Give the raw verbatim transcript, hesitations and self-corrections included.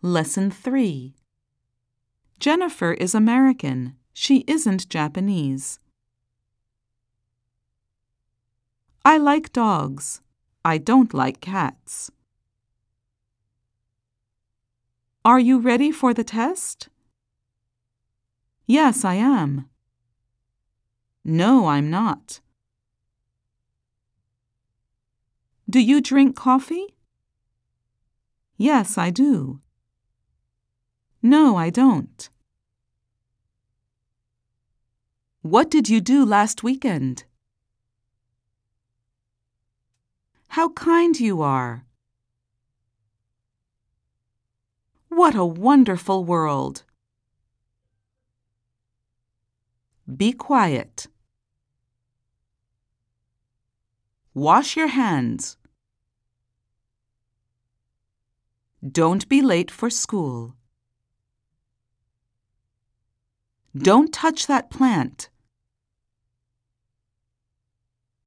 Lesson three. Jennifer is American. She isn't Japanese. I like dogs. I don't like cats. Are you ready for the test? Yes, I am. No, I'm not. Do you drink coffee? Yes, I do. No, I don't. What did you do last weekend? How kind you are. What a wonderful world. Be quiet. Wash your hands. Don't be late for school. Don't touch that plant.